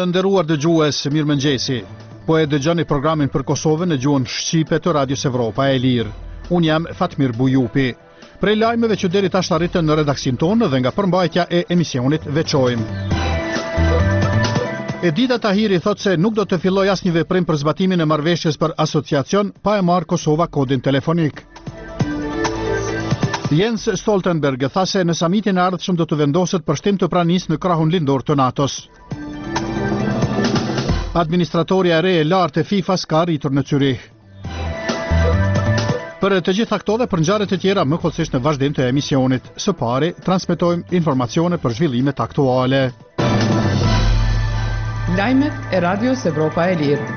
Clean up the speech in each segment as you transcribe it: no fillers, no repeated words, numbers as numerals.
Të nderuar dëgjues, mirëmëngjesi. Po e dëgjoni programin për Kosovën në gjuhën shqipe të Radios Evropa e Lirë. Unë jam Fatmir Bujupi. Prej lajmeve që deri tash arritën në redaksin tonë dhe nga përmbajtja e emisionit veçojmë. Edita Tahiri thot se nuk do të filloj asnjë veprim për zbatimin e marrëveshjes për asociacion pa e marrë Kosova kodin telefonik. Jens Stoltenberg tha se në samitin e ardhshëm do të vendoset përshtim të pranisë në krahun lindor të NATO-s. Administratoria e re e lartë e FIFA-s ka arritur në Zürich. Për të gjitha këto dhe për ngjarjet e tjera më kollësisht në vazhdim të emisionit. Së pari, transmetojmë informacione për zhvillimet aktuale. Lajmet e Radios Evropa e Lirë.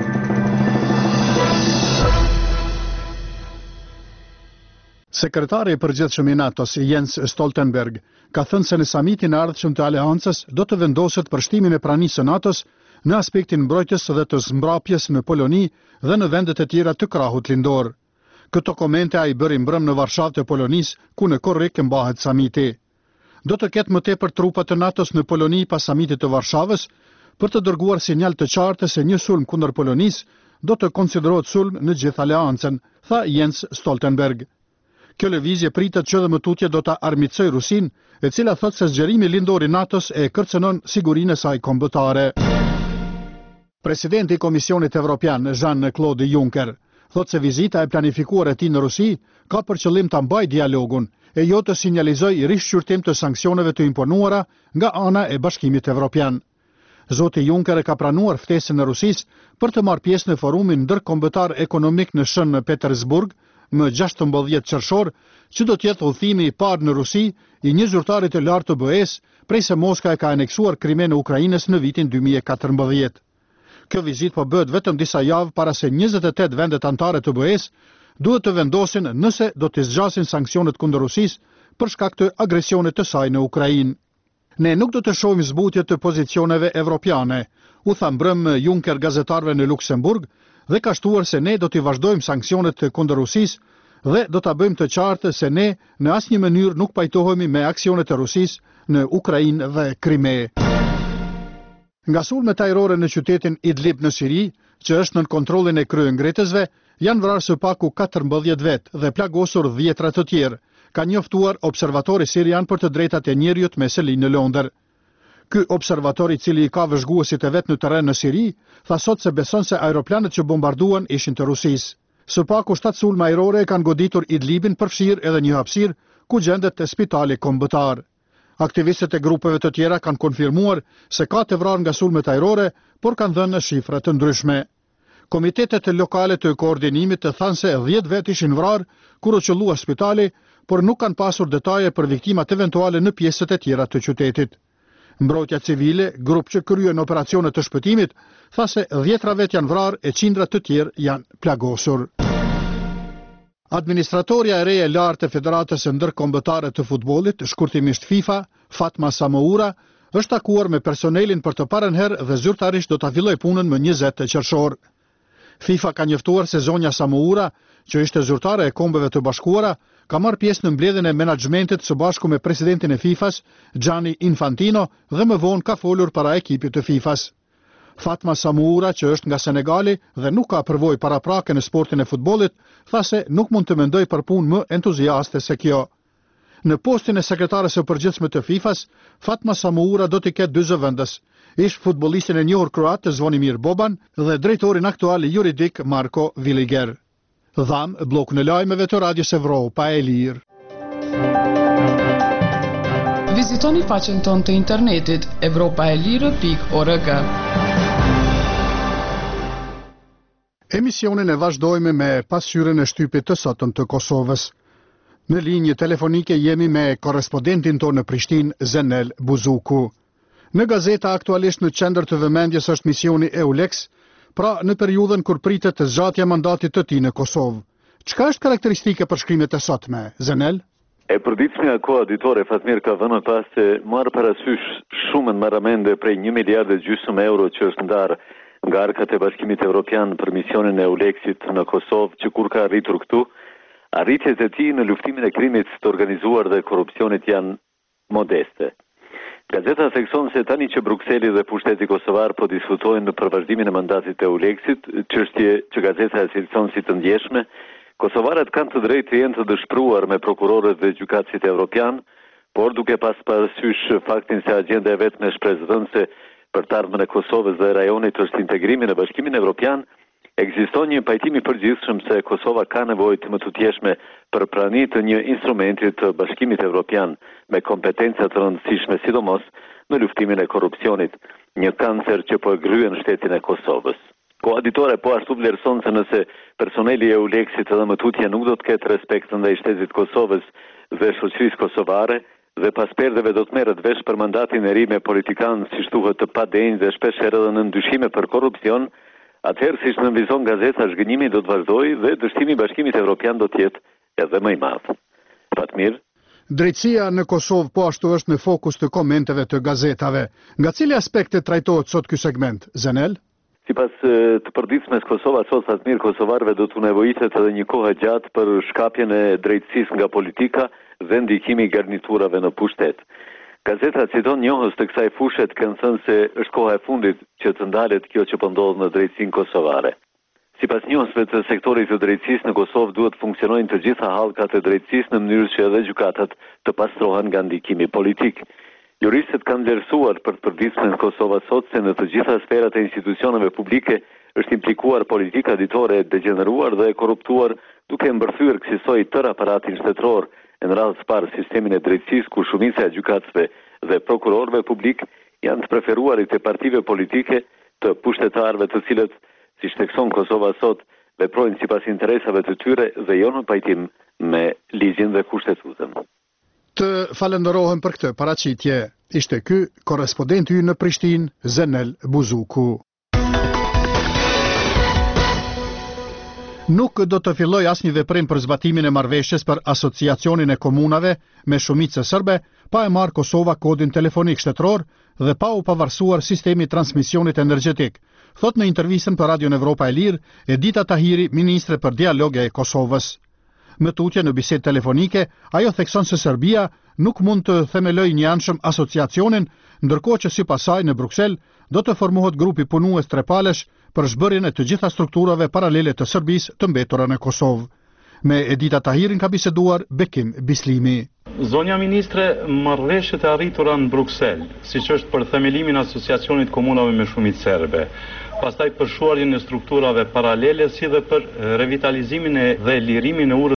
Sekretari i përgjithshëm i NATO-s, Jens Stoltenberg, ka thënë se në samitin e ardhshëm të aleancës do të vendoset përshtimin e pranisë së NATO-s në aspektin mbrojtjes dhe të zmbrapjes në Poloni dhe në vendet e tjera të krahut lindor. Këto komente ai bëri mbrëm në Varshavë të Polonisë, ku në korrik mbahet samiti. Do të ketë më tepër trupa të NATO-s në Poloni pas samitit të Varshavës për të dërguar sinjal të qartë se një sulm kundër Polonisë do të konsiderohet sulm në gjithë aleancën, tha Jens Stoltenberg. Kjo lëvizje pritet që dhe më tutje do ta armiqsoj Rusin, e cila thot se zgjerimi lindor i NATO-s e kërcënon sigurinë e saj kombëtare. Presidenti i Komisionit Evropian, Jean-Claude Juncker, thot se vizita e planifikuar e tij në Rusi ka për qëllim ta mbajë dialogun e jo të sinjalizojë rishqyrtim të sanksioneve të imponuara nga ana e Bashkimit Evropian. Zoti Juncker e ka pranuar ftesën e Rusisë për të marrë pjesë në forumin ndërkombëtar ekonomik në Shën Petersburg më 16 qershor, që do të jetë udhëtimi i parë në Rusi i një zyrtari të lartë të BE-s prej se Moska e ka aneksuar Krimen e Ukrainës në vitin 2014. Kjo vizitë po bëhet vetëm disa javë para se 28 vendet anëtare të BE-s duhet të vendosin nëse do të zgjasin sanksionet kundër Rusisë për shkak të agresionit të saj në Ukrainë. Ne nuk do të shohim zbutje të pozicioneve evropiane, u tha mbrëm Juncker gazetarëve në Luksemburg, dhe ka shtuar se ne do t'i vazhdojmë sanksionet kundër Rusisë dhe do ta bëjmë të qartë se ne në asnjë mënyrë nuk pajtohemi me aksionet e Rusisë në Ukrainë dhe Krime. Nga sulmet ajrore në qytetin Idlib në Siri, që është nën kontrollin e kryengritësve, janë vrarë së paku 14 vet dhe plagosur 10 të tjerë, ka njoftuar observatori sirian për të drejtat e njerëzit me seli në Londër. Ky observator i cili i ka vëzhguesit e vet në terren në Siri, tha sot se beson se aeroplanet që bombarduan ishin të Rusisë. Së paku 7 sulme ajrore kanë goditur Idlibin, përfshirë edhe një hapësirë ku gjendet spitali kombëtar. Aktivistët e grupeve të tjera kanë konfirmuar se ka të vrarë nga sulmet ajrore, por kanë dhënë shifra të ndryshme. Komitetet lokale të koordinimit të thanë se 10 vet ishin vrarë kur u qellua spitali, por nuk kanë pasur detaje për viktimat eventuale në pjesët e tjera të qytetit. Mbrojtja civile, grup që kryen operacione të shpëtimit, tha se 10 vet janë vrarë e qindra të tjerë janë plagosur. Administratoria e re e lartë e Federatës së Ndërkombëtare të Futbollit, shkurtimisht FIFA, Fatma Samoura, është takuar me personelin për të parën herë dhe zyrtarisht do ta fillojë punën më 20 qershor. FIFA ka njoftuar se zonja Samoura, që ishte zyrtare e Kombeve të Bashkuara, ka marrë pjesë në mbledhjen e menaxhmentit së bashku me presidentin e FIFA-s, Gianni Infantino, dhe më vonë ka folur para ekipit të FIFA-s. Fatma Samoura, që është nga Senegali dhe nuk ka përvojë paraprake në sportin e futbollit, tha se nuk mund të mendoj për punë më entuziaste se kjo. Në postin e sekretares së përgjithshme të FIFA-s, Fatma Samoura do të ketë dy zëvendës, ish futbollistin e njohur kroat Zvonimir Boban dhe drejtorin aktual juridik Marko Villiger. Dham blokun e lajmeve të Radios Evropa e Lirë. Vizitoni faqen tonë të internetit evropaelire.org. Emisionin e vazhdojmë me pasqyrën e shtypit të sotëm të Kosovës. Në linjë telefonike jemi me korrespondentin tonë në Prishtinë, Zenel Buzuku. Në gazeta aktualisht në qendër të vëmendjes është misioni EULEX, pra në periudhën kur pritet të zgjatja mandatit të tij në Kosovë. Çka është karakteristike për shkrimet e sotme, Zenel? E përditshmja koaditore Fatmir ka vënë pas se marrë parasysh shumën marramende prej 1,5 miliardë euro që është ndarë nga arkat e Bashkimit Evropian për misionin e EULEX-it në Kosovë, që kur ka arritur këtu, arritjet e tij në luftimin e krimit të organizuar dhe korrupsionit janë modeste. Gazeta thekson se tani që Brukseli dhe pushteti kosovar po diskutojnë për vazhdimin e mandatit të EULEX-it, çështje që gazeta e cilëson si të ndjeshme, kosovarët kanë të drejtë të jenë të dëshpëruar me prokurorët dhe gjykatësit evropian, por duke pas parasysh faktin se agjenda e vetme shpresdhënëse për të ardhmen e Kosovës dhe rajonit është integrimi në Bashkimin Evropian, ekziston një pajtim i përgjithshëm se Kosova ka nevojë të më tutjeshme për prani të një instrumenti të Bashkimit Evropian me kompetenca të rëndësishme, sidomos në luftimin e korrupsionit, një kancer që po e gryen shtetin e Kosovës. Koaditore po ashtu vlerëson se nëse personeli e EULEX-it edhe më tutje nuk do të ketë respekt ndaj shtetit Kosovës dhe shoqërisë kosovare, dhe pas perdeve do të merret vesh për mandatin e ri me politikanë si shtuhet të padenjë dhe shpesh edhe në ndyshime për korrupsion, atëherë siç nënvizon gazeta, zhgënjimi do të vazhdojë dhe dështimi i Bashkimit Evropian do të jetë edhe më i madh. Fatmir. Drejtësia në Kosovë po ashtu është në fokus të komenteve të gazetave. Nga cili aspekte trajtohet sot ky segment, Zenel? Sipas të përditshmes Kosova sot, Fatmir, kosovarëve do t'u nevojitet edhe një kohë gjatë për shkapjen e drejtësisë nga politika dhe ndikimi i garniturave në pushtet. Gazeta citon njohës të kësaj fushe të kanë thënë se është koha e fundit që të ndalet kjo që po ndodh në drejtësinë kosovare. Sipas njohësve të sektorit të drejtësisë në Kosovë duhet funksionojnë të gjitha hallkat e drejtësisë në mënyrë që edhe gjykatat të pastrohen nga ndikimi politik. Juristët kanë vlerësuar për të përditshme në Kosova sot se në të gjitha sferat e institucioneve publike është implikuar politika ditore e degeneruar dhe e korruptuar, duke mbërthyer kësaj tërë aparatin shtetëror, në radhë të parë sistemin e drejtësisë ku shumica e gjykatësve dhe prokurorëve publik janë të preferuarit e partive politike të pushtetarëve të cilët, siç thekson Kosova sot, veprojnë sipas interesave të tyre dhe jo në pajtim me ligjin dhe kushtetutën. Të falenderohem për këtë paraqitje. Ishte ky korrespondenti ynë në Prishtinë, Zenel Buzuku. Nuk do të filloj asnjë veprim për zbatimin e marrëveshjes për asociacionin e komunave me shumicë serbe, pa e marrë Kosova kodin telefonik shtetëror dhe pa u pavarësuar sistemi i transmisionit energjetik, thot në intervistën për Radion Evropa e Lirë Edita Tahiri, ministre për dialog e Kosovës. Me tutje në bisedë telefonike, ajo thekson se Serbia nuk mund të themelojë një anshëm asociacionin, ndërkohë që sipas saj në Bruksel do të formohet grupi punues trepalesh për zhbërjen e të gjitha strukturave paralele të Serbisë të mbetura në Kosovë. Me Edita Tahirin ka biseduar Bekim Bislimi. Zonja ministre, marrëveshjet e arritura në Bruksel, siç është për themelimin e asociacionit komunave me shumicë serbe, pastaj për shuarjen e strukturave paralele, si dhe për revitalizimin dhe lirimin e